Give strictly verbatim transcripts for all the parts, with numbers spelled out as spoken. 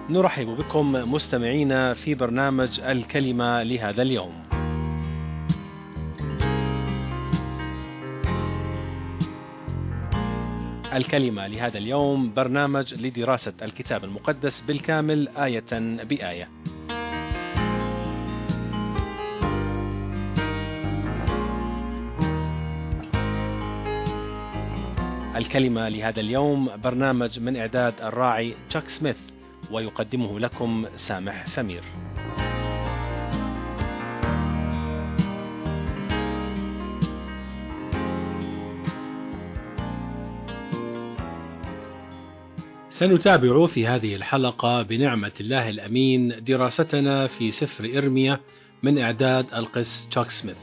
نرحب بكم مستمعينا في برنامج الكلمة لهذا اليوم. الكلمة لهذا اليوم برنامج لدراسة الكتاب المقدس بالكامل آية بآية. الكلمة لهذا اليوم برنامج من إعداد الراعي تشاك سميث، ويقدمه لكم سامح سمير. سنتابع في هذه الحلقة بنعمة الله الأمين دراستنا في سفر إرميا من إعداد القس تشاك سميث.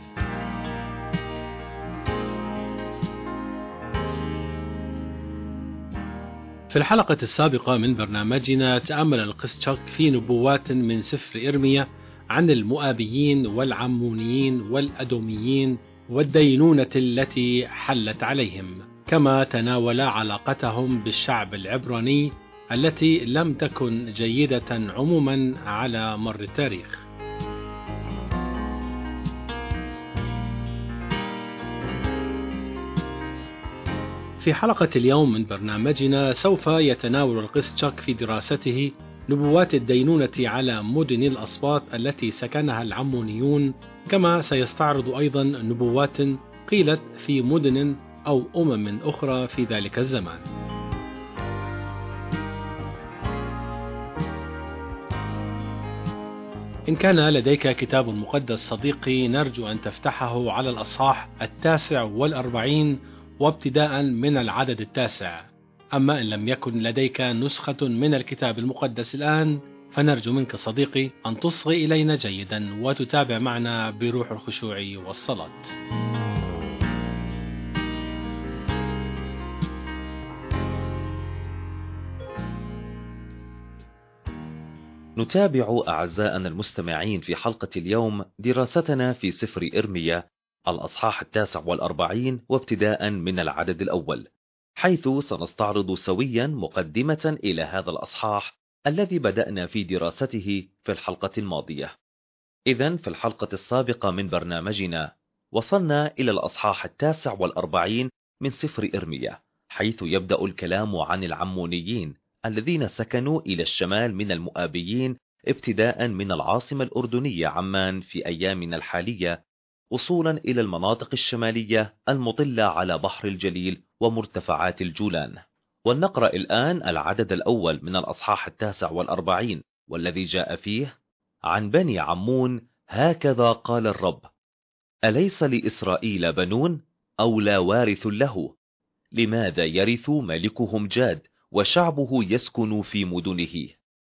في الحلقة السابقة من برنامجنا تأمل القس تشاك في نبوات من سفر إرميا عن المؤابيين والعمونيين والأدوميين والدينونة التي حلت عليهم، كما تناول علاقتهم بالشعب العبراني التي لم تكن جيدة عموما على مر التاريخ. في حلقة اليوم من برنامجنا سوف يتناول القس تشاك في دراسته نبوات الدينونة على مدن الأسباط التي سكنها العمونيون، كما سيستعرض أيضا نبوات قيلت في مدن أو أمم أخرى في ذلك الزمان. إن كان لديك كتاب مقدس صديقي، نرجو أن تفتحه على الأصحاح التاسع والأربعين وابتداء من العدد التاسع. أما إن لم يكن لديك نسخة من الكتاب المقدس الآن، فنرجو منك صديقي أن تصغي إلينا جيدا وتتابع معنا بروح الخشوع والصلاة. نتابع أعزائنا المستمعين في حلقة اليوم دراستنا في سفر إرميا الأصحاح التاسع والأربعين وابتداء من العدد الأول، حيث سنستعرض سويا مقدمة إلى هذا الأصحاح الذي بدأنا في دراسته في الحلقة الماضية. إذن في الحلقة السابقة من برنامجنا وصلنا إلى الأصحاح التاسع والأربعين من سفر إرميا، حيث يبدأ الكلام عن العمونيين الذين سكنوا إلى الشمال من المؤابيين ابتداء من العاصمة الأردنية عمان في أيامنا الحالية، وصولا إلى المناطق الشمالية المطلة على بحر الجليل ومرتفعات الجولان. ولنقرأ الآن العدد الأول من الأصحاح التاسع والأربعين، والذي جاء فيه: عن بني عمون هكذا قال الرب: أليس لإسرائيل بنون أو لا وارث له؟ لماذا يرث ملكهم جاد وشعبه يسكن في مدنه؟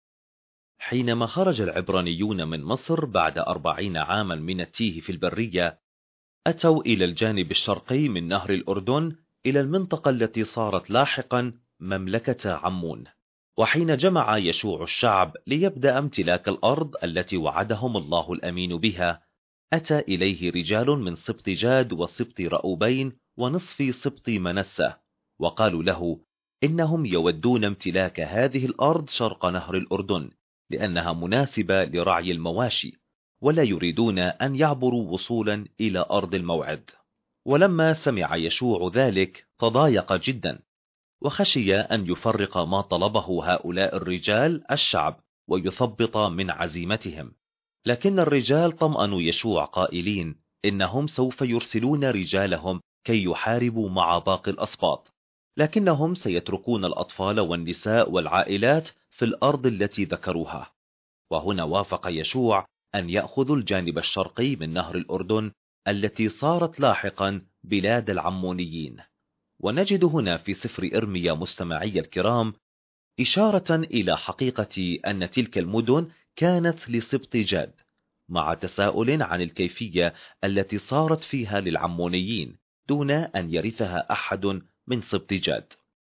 حينما خرج العبرانيون من مصر بعد أربعين عاما من التيه في البرية، أتوا إلى الجانب الشرقي من نهر الأردن إلى المنطقة التي صارت لاحقا مملكة عمون. وحين جمع يشوع الشعب ليبدأ امتلاك الأرض التي وعدهم الله الأمين بها، أتى إليه رجال من سبط جاد وسبط رأوبين ونصف سبط منسة، وقالوا له إنهم يودون امتلاك هذه الأرض شرق نهر الأردن، لأنها مناسبة لرعي المواشي، ولا يريدون أن يعبروا وصولا إلى أرض الموعد. ولما سمع يشوع ذلك تضايق جدا، وخشي أن يفرق ما طلبه هؤلاء الرجال الشعب ويثبط من عزيمتهم. لكن الرجال طمأنوا يشوع قائلين إنهم سوف يرسلون رجالهم كي يحاربوا مع باقي الأسباط، لكنهم سيتركون الأطفال والنساء والعائلات في الأرض التي ذكروها. وهنا وافق يشوع أن يأخذوا الجانب الشرقي من نهر الأردن التي صارت لاحقا بلاد العمونيين. ونجد هنا في سفر إرميا مستمعي الكرام إشارة إلى حقيقة أن تلك المدن كانت لسبط جاد، مع تساؤل عن الكيفية التي صارت فيها للعمونيين دون أن يرثها أحد من سبط جاد.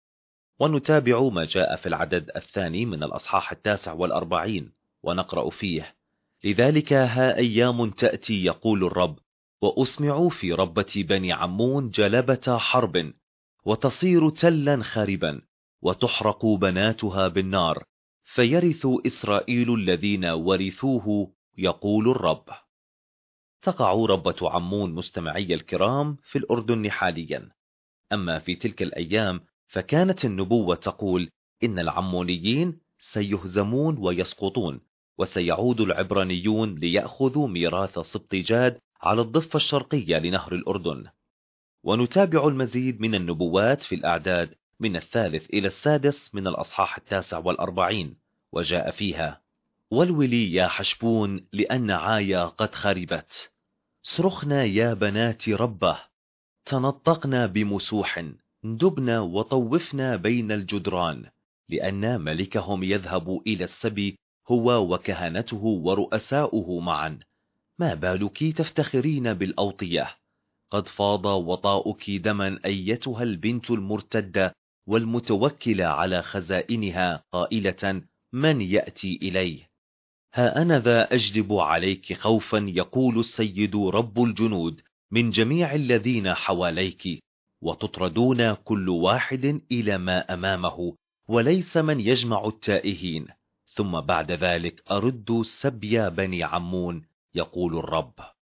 ونتابع ما جاء في العدد الثاني من الأصحاح التاسع والأربعين، ونقرأ فيه: لذلك ها أيام تأتي يقول الرب، وأسمع في ربة بني عمون جلبة حرب، وتصير تلا خربا، وتحرق بناتها بالنار، فيرث إسرائيل الذين ورثوه، يقول الرب. تقع ربة عمون مستمعي الكرام في الأردن حاليا. أما في تلك الأيام فكانت النبوة تقول إن العمونيين سيهزمون ويسقطون، وسيعود العبرانيون ليأخذوا ميراث سبط جاد على الضفة الشرقية لنهر الأردن. ونتابع المزيد من النبوات في الأعداد من الثالث إلى السادس من الأصحاح التاسع والأربعين، وجاء فيها: والولي يا حشبون لأن عايا قد خربت، صرخنا يا بنات ربه، تنطقنا بمسوح، ندبنا وطوفنا بين الجدران، لأن ملكهم يذهب إلى السبي هو وكهنته ورؤساؤه معا. ما بالك تفتخرين بالأوطية؟ قد فاض وطاؤك دما أيتها البنت المرتدة والمتوكلة على خزائنها، قائلة: من يأتي إليه؟ ها أنا ذا أجلب عليك خوفا، يقول السيد رب الجنود، من جميع الذين حواليك، وتطردون كل واحد إلى ما أمامه، وليس من يجمع التائهين، ثم بعد ذلك أرد سبي بني عمون، يقول الرب.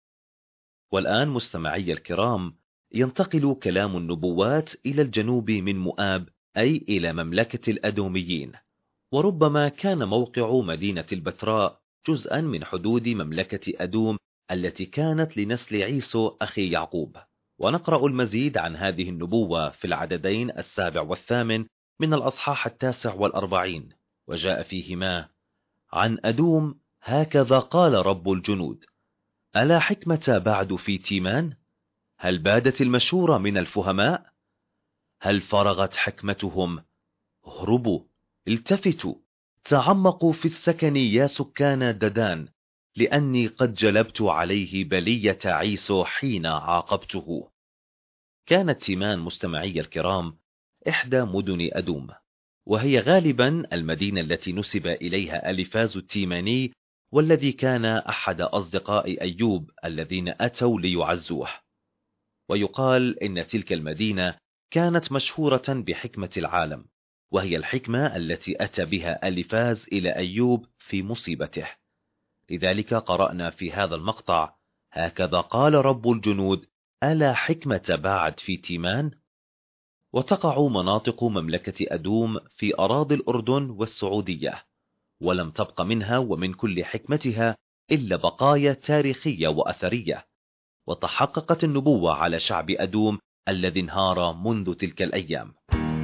والآن مستمعي الكرام، ينتقل كلام النبوات إلى الجنوب من مؤاب، أي إلى مملكة الأدوميين. وربما كان موقع مدينة البتراء جزءا من حدود مملكة أدوم التي كانت لنسل عيسو أخي يعقوب. ونقرأ المزيد عن هذه النبوة في العددين السابع والثامن من الأصحاح التاسع والأربعين، وجاء فيهما: عن أدوم هكذا قال رب الجنود: ألا حكمة بعد في تيمان؟ هل بادت المشورة من الفهماء؟ هل فرغت حكمتهم؟ اهربوا، التفتوا، تعمقوا في السكن يا سكان ددان، لأني قد جلبت عليه بلية عيسو حين عاقبته. كانت تيمان مستمعي الكرام إحدى مدن أدوم، وهي غالبا المدينة التي نسب إليها أليفاز التيماني، والذي كان أحد أصدقاء أيوب الذين أتوا ليعزوه. ويقال إن تلك المدينة كانت مشهورة بحكمة العالم، وهي الحكمة التي أتى بها أليفاز إلى أيوب في مصيبته. لذلك قرأنا في هذا المقطع: هكذا قال رب الجنود: ألا حكمة بعد في تيمان؟ وتقع مناطق مملكة أدوم في أراضي الأردن والسعودية، ولم تبق منها ومن كل حكمتها إلا بقايا تاريخية وأثرية. وتحققت النبوة على شعب أدوم الذي انهار منذ تلك الأيام.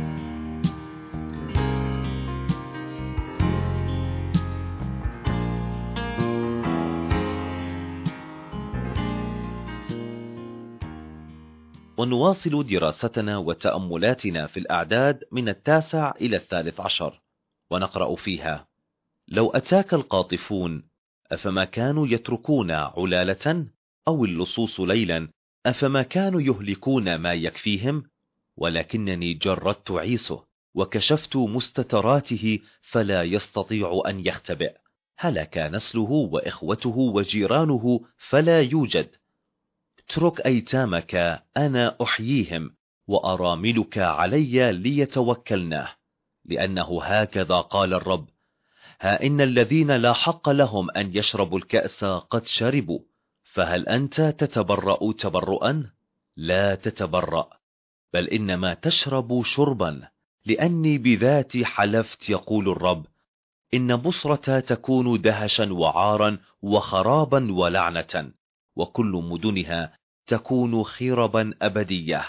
ونواصل دراستنا وتأملاتنا في الأعداد من التاسع إلى الثالث عشر، ونقرأ فيها: لو أتاك القاطفون أفما كانوا يتركون علالة؟ أو اللصوص ليلا أفما كانوا يهلكون ما يكفيهم؟ ولكنني جردت عيسو وكشفت مستتراته فلا يستطيع أن يختبئ، هلك نسله وإخوته وجيرانه فلا يوجد. اترك أيتامك أنا أحييهم، وأراملك علي ليتوكلناه، لأنه هكذا قال الرب: ها إن الذين لا حق لهم أن يشربوا الكأس قد شربوا، فهل أنت تتبرأ تبرؤا؟ لا تتبرأ، بل إنما تشرب شربا، لأني بذاتي حلفت، يقول الرب: إن بصرة تكون دهشا وعارا وخرابا ولعنة، وكل مدنها تكون خربا أبدية.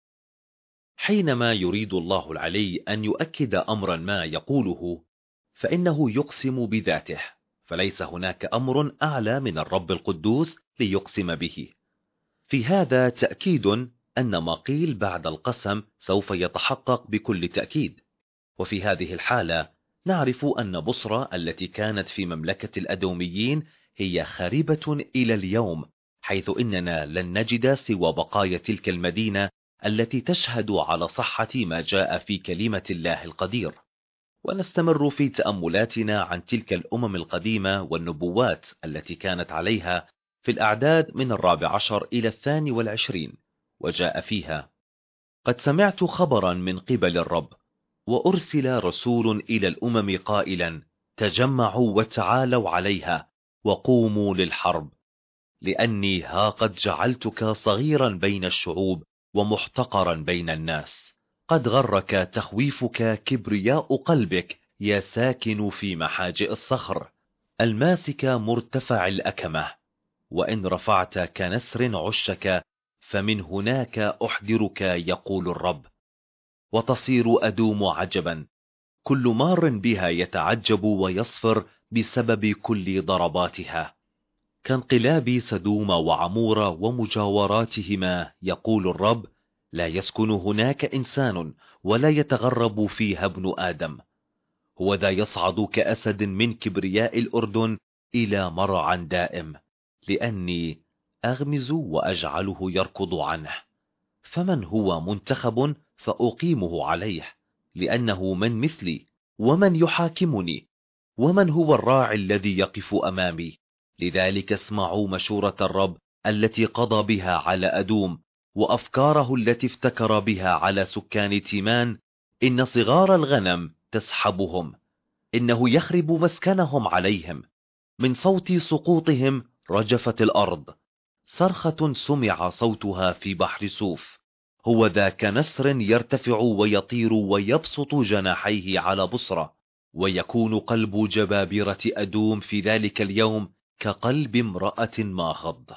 حينما يريد الله العلي أن يؤكد أمرا ما يقوله، فإنه يقسم بذاته، فليس هناك أمر أعلى من الرب القدوس ليقسم به. في هذا تأكيد أن ما قيل بعد القسم سوف يتحقق بكل تأكيد. وفي هذه الحالة نعرف أن بصرة التي كانت في مملكة الأدوميين هي خريبة إلى اليوم، حيث إننا لن نجد سوى بقايا تلك المدينة التي تشهد على صحة ما جاء في كلمة الله القدير. ونستمر في تأملاتنا عن تلك الأمم القديمة والنبوات التي كانت عليها في الأعداد من الرابع عشر إلى الثاني والعشرين، وجاء فيها: قد سمعت خبرا من قبل الرب، وأرسل رسول إلى الأمم قائلا: تجمعوا وتعالوا عليها وقوموا للحرب، لأني ها قد جعلتك صغيرا بين الشعوب ومحتقرا بين الناس. قد غرك تخويفك كبرياء قلبك يا ساكن في محاجئ الصخر، الماسك مرتفع الأكمة، وإن رفعت كنسر عشك فمن هناك أحضرك يقول الرب. وتصير أدوم عجبا، كل مار بها يتعجب ويصفر بسبب كل ضرباتها، كانقلاب سدوم وعمور ومجاوراتهما يقول الرب. لا يسكن هناك إنسان ولا يتغرب فيها ابن آدم. هو ذا يصعد كأسد من كبرياء الأردن إلى مرعى دائم، لأني أغمز وأجعله يركض عنه. فمن هو منتخب فأقيمه عليه، لأنه من مثلي ومن يحاكمني، ومن هو الراعي الذي يقف أمامي. لذلك اسمعوا مشورة الرب التي قضى بها على أدوم، وأفكاره التي افتكر بها على سكان تيمان. إن صغار الغنم تسحبهم، إنه يخرب مسكنهم عليهم. من صوت سقوطهم رجفت الأرض، صرخة سمع صوتها في بحر سوف. هو ذاك نسر يرتفع ويطير ويبسط جناحيه على بصرة، ويكون قلب جبابرة أدوم في ذلك اليوم كقلب امرأة ماخض.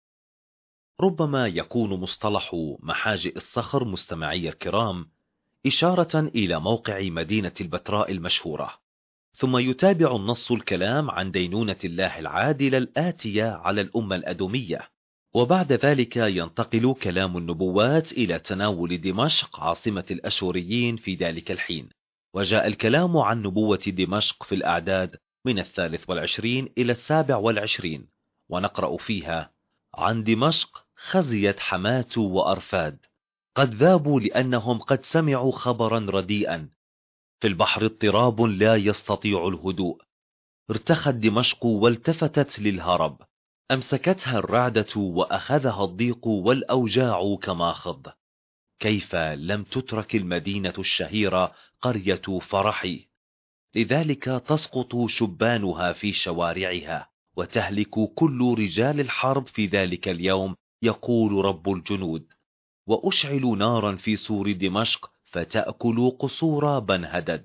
ربما يكون مصطلح محاجئ الصخر مستمعي الكرام إشارة إلى موقع مدينة البتراء المشهورة، ثم يتابع النص الكلام عن دينونة الله العادلة الآتية على الأمة الأدومية، وبعد ذلك ينتقل كلام النبوات إلى تناول دمشق عاصمة الأشوريين في ذلك الحين. وجاء الكلام عن نبوة دمشق في الأعداد من الثالث والعشرين إلى السابع والعشرين، ونقرأ فيها: عن دمشق خزيت حمات وأرفاد، قد ذابوا لأنهم قد سمعوا خبرا رديئا. في البحر اضطراب لا يستطيع الهدوء، ارتخت دمشق والتفتت للهرب، أمسكتها الرعدة وأخذها الضيق والأوجاع كماخض. كيف لم تترك المدينة الشهيرة قرية فرحي؟ لذلك تسقط شبانها في شوارعها، وتهلك كل رجال الحرب في ذلك اليوم، يقول رب الجنود. وأشعل نارا في سور دمشق فتأكل قصور بنهدد.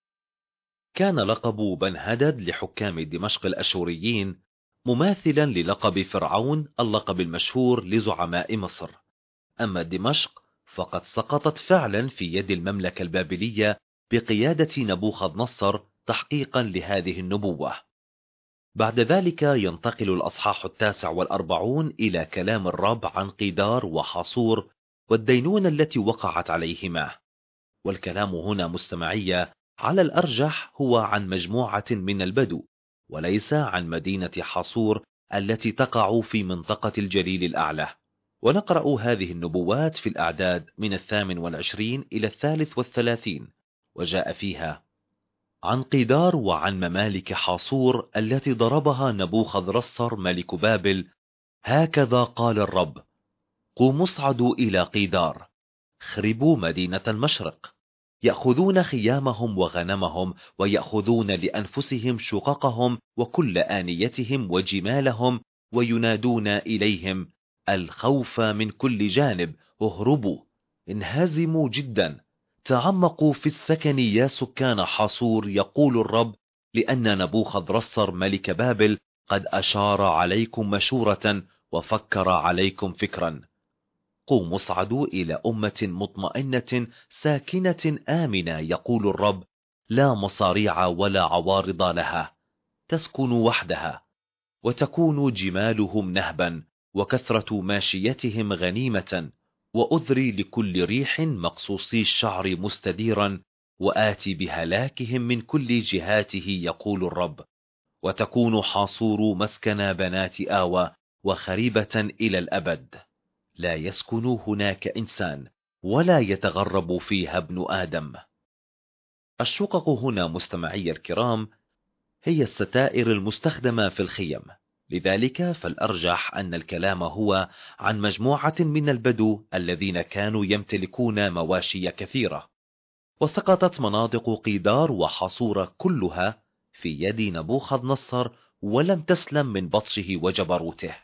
كان لقب بنهدد لحكام دمشق الأشوريين مماثلا للقب فرعون، اللقب المشهور لزعماء مصر. أما دمشق فقد سقطت فعلا في يد المملكة البابلية بقيادة نبوخذ نصر تحقيقا لهذه النبوة. بعد ذلك ينتقل الأصحاح التاسع والأربعون إلى كلام الرب عن قيدار وحاصور والدينونة التي وقعت عليهما. والكلام هنا مستمعية على الأرجح هو عن مجموعة من البدو، وليس عن مدينة حاصور التي تقع في منطقة الجليل الأعلى. ونقرأ هذه النبوات في الأعداد من الثامن والعشرين إلى الثالث والثلاثين. وجاء فيها: عن قيدار وعن ممالك حاصور التي ضربها نبوخذ رصر ملك بابل، هكذا قال الرب: قوموا اصعدوا إلى قيدار، خربوا مدينة المشرق، يأخذون خيامهم وغنمهم، ويأخذون لأنفسهم شققهم وكل آنيتهم وجمالهم، وينادون إليهم: الخوف من كل جانب، اهربوا، انهزموا جدا، تعمقوا في السكن يا سكان حاصور، يقول الرب، لأن نبوخذ رصر ملك بابل قد أشار عليكم مشورة وفكر عليكم فكرا. قوموا اصعدوا إلى أمة مطمئنة ساكنة آمنة، يقول الرب، لا مصاريع ولا عوارض لها، تسكن وحدها، وتكون جمالهم نهبا، وكثرة ماشيتهم غنيمة، وأذري لكل ريح مقصوصي الشعر مستديرا، وآتي بهلاكهم من كل جهاته، يقول الرب. وتكون حاصور مسكن بنات آوى، وخريبة إلى الأبد، لا يسكن هناك إنسان، ولا يتغرب فيها ابن آدم. الشقق هنا مستمعي الكرام هي الستائر المستخدمة في الخيم، لذلك فالأرجح أن الكلام هو عن مجموعة من البدو الذين كانوا يمتلكون مواشي كثيرة. وسقطت مناطق قيدار وحاصور كلها في يد نبوخذ نصر ولم تسلم من بطشه وجبروته.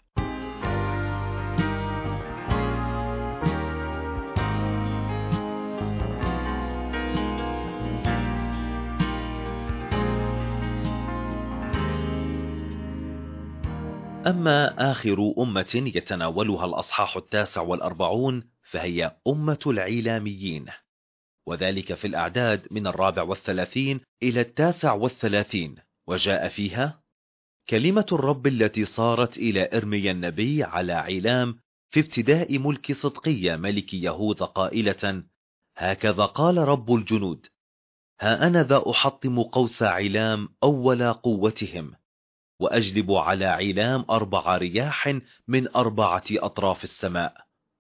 أما آخر أمة يتناولها الأصحاح التاسع والأربعون فهي أمة العيلاميين، وذلك في الأعداد من الرابع والثلاثين إلى التاسع والثلاثين. وجاء فيها كلمة الرب التي صارت إلى إرميا النبي على عيلام في ابتداء ملك صدقية ملك يهوذا قائلة: هكذا قال رب الجنود، ها أنا ذا أحطم قوس عيلام أول قوتهم، وأجلب على عيلام أربع رياح من أربعة أطراف السماء،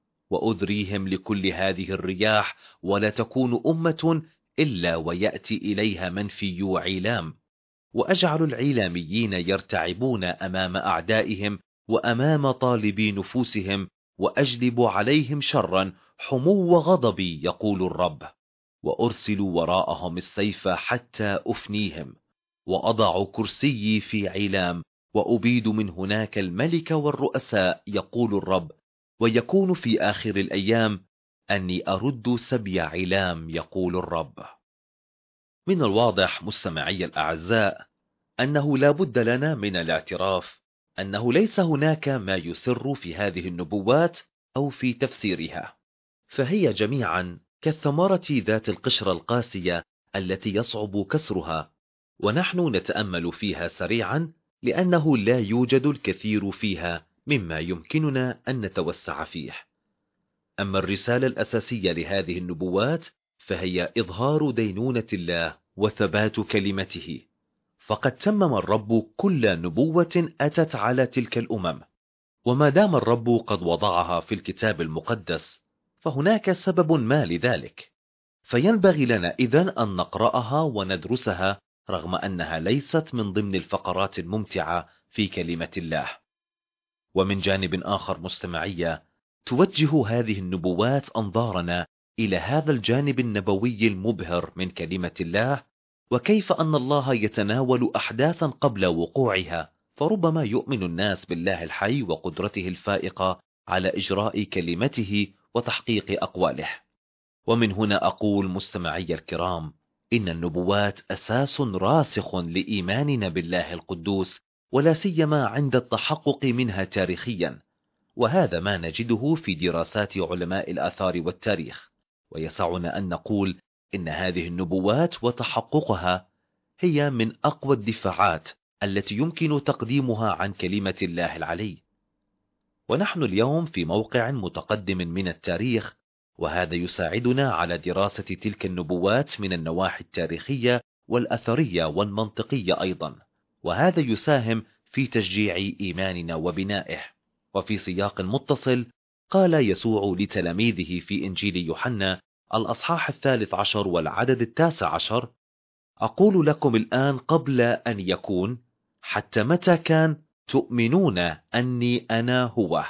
وأذريهم لكل هذه الرياح، ولا تكون أمة إلا ويأتي إليها منفي عيلام، وأجعل العيلاميين يرتعبون أمام أعدائهم وأمام طالبي نفوسهم، وأجلب عليهم شرا حمو غضبي يقول الرب، وأرسل وراءهم السيف حتى أفنيهم، وأضع كرسيي في عيلام، وأبيد من هناك الملك والرؤساء يقول الرب، ويكون في آخر الأيام أني أرد سبي عيلام يقول الرب. من الواضح مستمعي الأعزاء أنه لا بد لنا من الاعتراف أنه ليس هناك ما يسر في هذه النبوات أو في تفسيرها، فهي جميعا كالثمرة ذات القشرة القاسية التي يصعب كسرها، ونحن نتأمل فيها سريعا لأنه لا يوجد الكثير فيها مما يمكننا أن نتوسع فيه. أما الرسالة الأساسية لهذه النبوات فهي إظهار دينونة الله وثبات كلمته، فقد تمم الرب كل نبوة أتت على تلك الأمم، وما دام الرب قد وضعها في الكتاب المقدس فهناك سبب ما لذلك، فينبغي لنا إذن أن نقرأها وندرسها رغم أنها ليست من ضمن الفقرات الممتعة في كلمة الله. ومن جانب آخر مستمعية توجه هذه النبوات أنظارنا إلى هذا الجانب النبوي المبهر من كلمة الله، وكيف أن الله يتناول أحداثا قبل وقوعها، فربما يؤمن الناس بالله الحي وقدرته الفائقة على إجراء كلمته وتحقيق أقواله. ومن هنا أقول مستمعي الكرام إن النبوات أساس راسخ لإيماننا بالله القدوس، ولا سيما عند التحقق منها تاريخيا، وهذا ما نجده في دراسات علماء الآثار والتاريخ. ويسعنا أن نقول إن هذه النبوات وتحققها هي من أقوى الدفاعات التي يمكن تقديمها عن كلمة الله العلي. ونحن اليوم في موقع متقدم من التاريخ، وهذا يساعدنا على دراسة تلك النبوات من النواحي التاريخية والأثرية والمنطقية أيضا، وهذا يساهم في تشجيع إيماننا وبنائه. وفي سياق متصل قال يسوع لتلاميذه في إنجيل يوحنا الأصحاح الثالث عشر والعدد التاسع عشر: أقول لكم الآن قبل أن يكون، حتى متى كان تؤمنون أني أنا هو.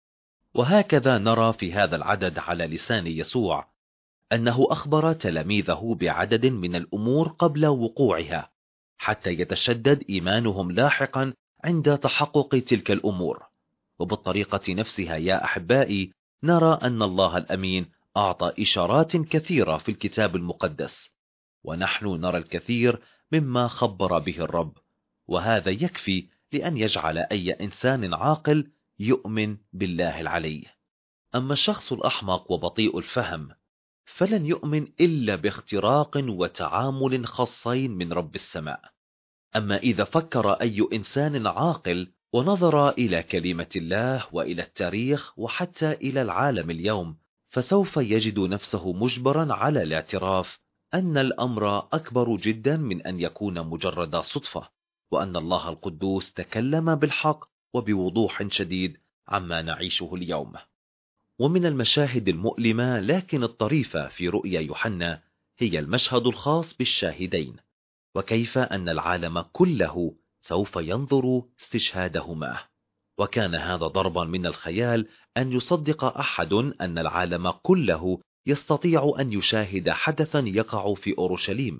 وهكذا نرى في هذا العدد على لسان يسوع أنه أخبر تلاميذه بعدد من الأمور قبل وقوعها حتى يتشدد إيمانهم لاحقا عند تحقق تلك الأمور. وبالطريقة نفسها يا أحبائي نرى أن الله الأمين أعطى إشارات كثيرة في الكتاب المقدس، ونحن نرى الكثير مما خبر به الرب، وهذا يكفي لأن يجعل أي إنسان عاقل يؤمن بالله العلي. أما الشخص الأحمق وبطيء الفهم فلن يؤمن إلا باختراق وتعامل خاصين من رب السماء. أما إذا فكر أي إنسان عاقل ونظر إلى كلمة الله وإلى التاريخ وحتى إلى العالم اليوم، فسوف يجد نفسه مجبرا على الاعتراف أن الأمر أكبر جدا من أن يكون مجرد صدفة، وأن الله القدوس تكلم بالحق وبوضوح شديد عما نعيشه اليوم. ومن المشاهد المؤلمة لكن الطريفة في رؤيا يوحنا هي المشهد الخاص بالشاهدين، وكيف أن العالم كله سوف ينظر استشهادهما. وكان هذا ضربا من الخيال أن يصدق أحد أن العالم كله يستطيع أن يشاهد حدثا يقع في أورشليم،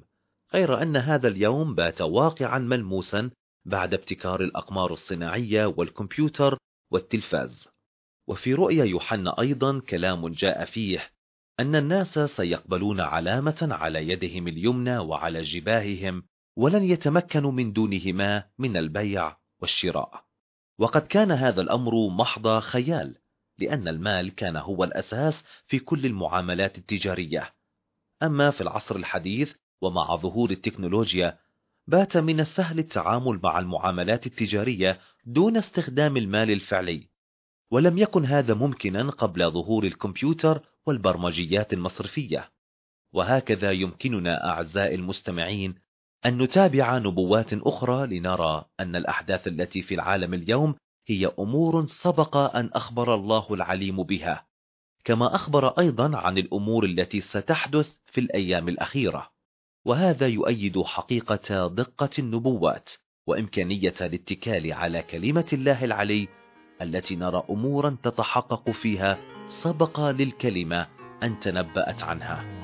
غير أن هذا اليوم بات واقعا ملموسا بعد ابتكار الأقمار الصناعية والكمبيوتر والتلفاز. وفي رؤيا يوحنا أيضا كلام جاء فيه أن الناس سيقبلون علامة على يدهم اليمنى وعلى جباههم، ولن يتمكنوا من دونهما من البيع والشراء. وقد كان هذا الأمر محض خيال، لأن المال كان هو الأساس في كل المعاملات التجارية. أما في العصر الحديث ومع ظهور التكنولوجيا، بات من السهل التعامل مع المعاملات التجارية دون استخدام المال الفعلي، ولم يكن هذا ممكنا قبل ظهور الكمبيوتر والبرمجيات المصرفية. وهكذا يمكننا أعزائي المستمعين أن نتابع نبوات أخرى لنرى أن الأحداث التي في العالم اليوم هي أمور سبق أن أخبر الله العليم بها، كما أخبر أيضا عن الأمور التي ستحدث في الأيام الأخيرة. وهذا يؤيد حقيقة دقة النبوات وإمكانية الاتكال على كلمة الله العلي التي نرى أمورا تتحقق فيها سبق للكلمة أن تنبأت عنها.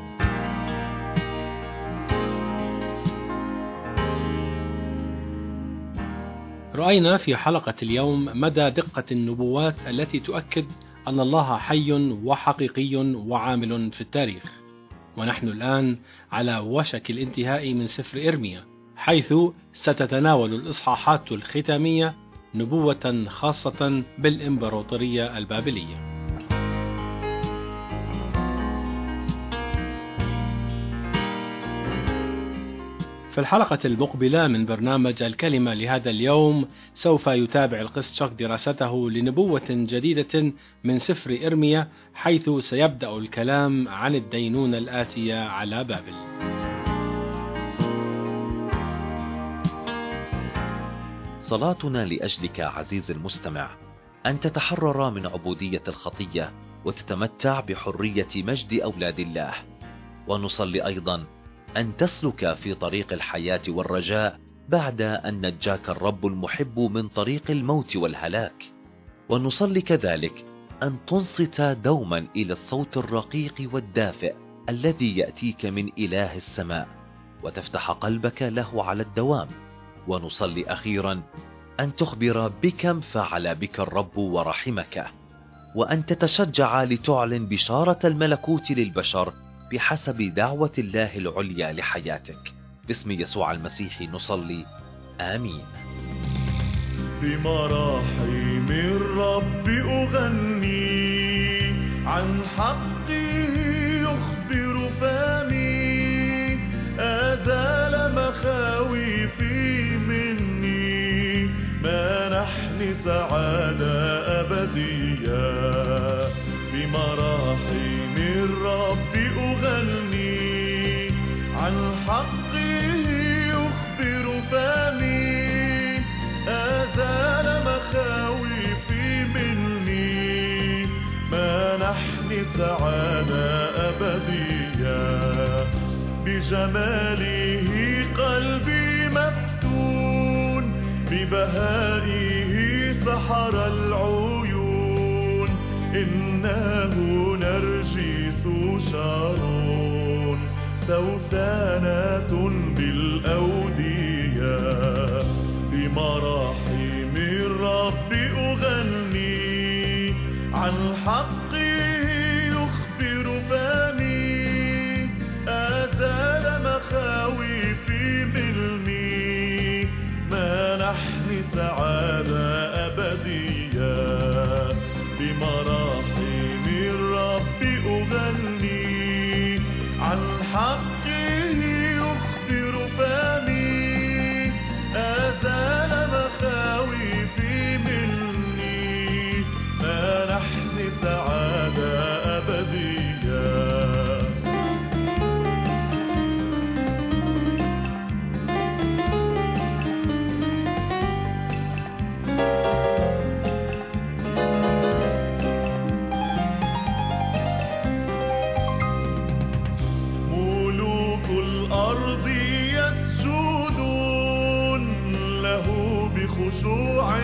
رأينا في حلقة اليوم مدى دقة النبوات التي تؤكد أن الله حي وحقيقي وعامل في التاريخ. ونحن الآن على وشك الانتهاء من سفر إرميا، حيث ستتناول الإصحاحات الختامية نبوة خاصة بالإمبراطورية البابلية. في الحلقة المقبلة من برنامج الكلمة لهذا اليوم سوف يتابع القس تشاك دراسته لنبوة جديدة من سفر إرميا، حيث سيبدأ الكلام عن الدينونة الآتية على بابل. صلاتنا لأجلك عزيز المستمع أن تتحرر من عبودية الخطية وتتمتع بحرية مجد أولاد الله. ونصلي أيضا أن تسلك في طريق الحياة والرجاء بعد أن نجاك الرب المحب من طريق الموت والهلاك. ونصلي كذلك أن تنصت دوما إلى الصوت الرقيق والدافئ الذي يأتيك من إله السماء، وتفتح قلبك له على الدوام. ونصلي أخيرا أن تخبر بكم فعل بك الرب ورحمك، وأن تتشجع لتعلن بشارة الملكوت للبشر بحسب دعوة الله العليا لحياتك. باسم يسوع المسيح نصلي، آمين. بمراحم الرب أغني، عن حقه يخبر فمي، أزال مخاوفي مني، منحني سعادة أبدية. بمراحم الرب أغني، عن حقه يخبر فمي، أزال مخاوفي مني، منحني سعادة أبدية. بجماله قلبي مفتون، ببهائه سحر العيون، إنه نرجس شارون، سوسانة بالأودية. بمراحم الرب أغني، عن حقه يخبر فمي، أزال مخاوفي مني، منحني سعادة أبدية. بمراحم الرب أغني، عن حقه يخبر فمي، أزال مخاوفي مني، منحني سعادة أبدية. بخشوع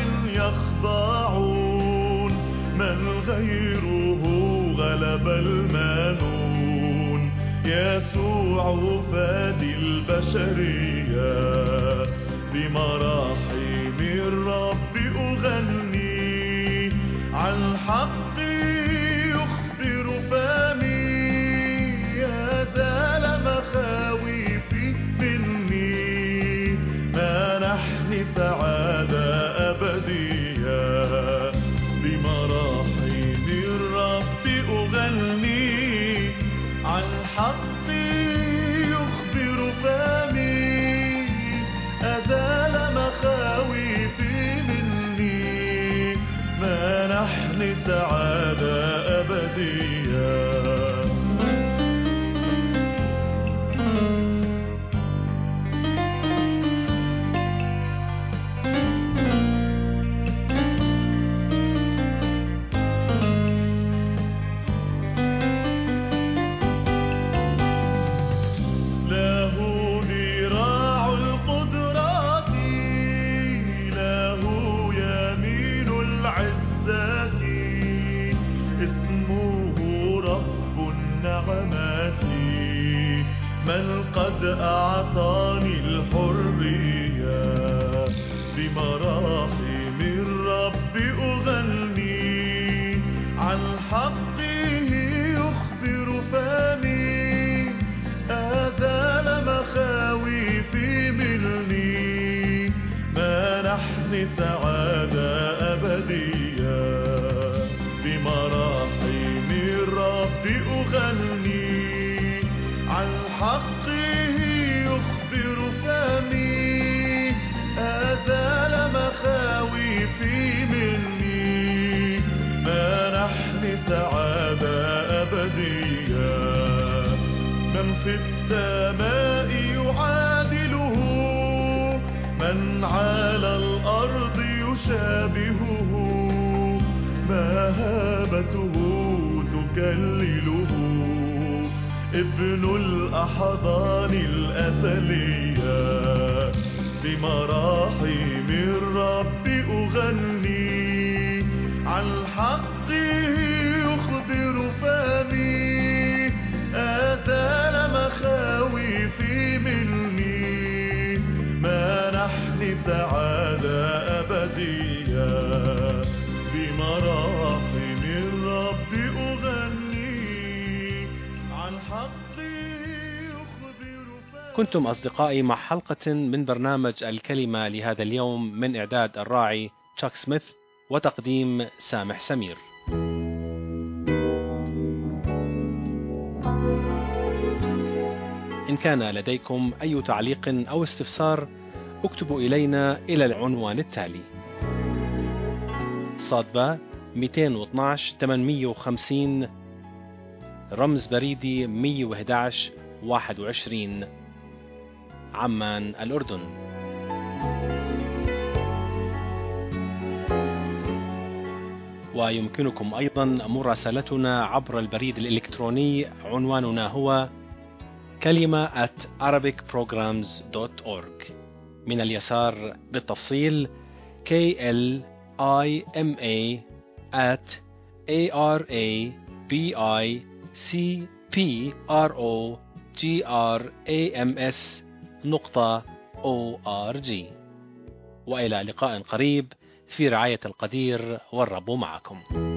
يخضعون، من غيره غلب المانون، يسوع فادي البشرية، بمراحم الرب أغني، عن حقي يخبر فمي، أزال مخاوفي مني، منحني سعادة أبدية، بمراحم الرب أغني، عن حقي يخبر فمي، أزال مخاوفي مني، منحني سعادة أبدية. من قد أعطاني الحرية، بمراحم الرب أغني، عن حقه يخبر فمي، أزال مخاوفي مني، منحني سعادة أبدية، بمراحم الرب أغني، عن حقه يخبر فمي، أزال مخاوفي مني، منحني سعادة أبدية. من في السماء يعادله، من على الأرض يشابهه، مهابته تكلله، ابن الأحضان الأزلية، بمراحم الرب أغني، عن حقه يخبر فمي، أزال مخاوفي مني، منحني سعادة أبدية، بمراحم الرب أغني، عن حقي يخبر فمي. كنتم أصدقائي مع حلقة من برنامج الكلمة لهذا اليوم، من إعداد الراعي تشاك سميث وتقديم سامح سمير. إن كان لديكم أي تعليق أو استفسار، اكتبوا إلينا إلى العنوان التالي: صادبة مئتين واثناشر ثمانمئة وخمسين، رمز بريدي مئة وأحد عشر واحد وعشرين، عمان الأردن. ويمكنكم أيضا مراسلتنا عبر البريد الإلكتروني، عنواننا هو كلمة at arabic programs dot org. من اليسار بالتفصيل K L I M A at A R A B I C P R O G R A M S نقطة O R G. وإلى لقاء قريب في رعاية القدير، والرب معكم.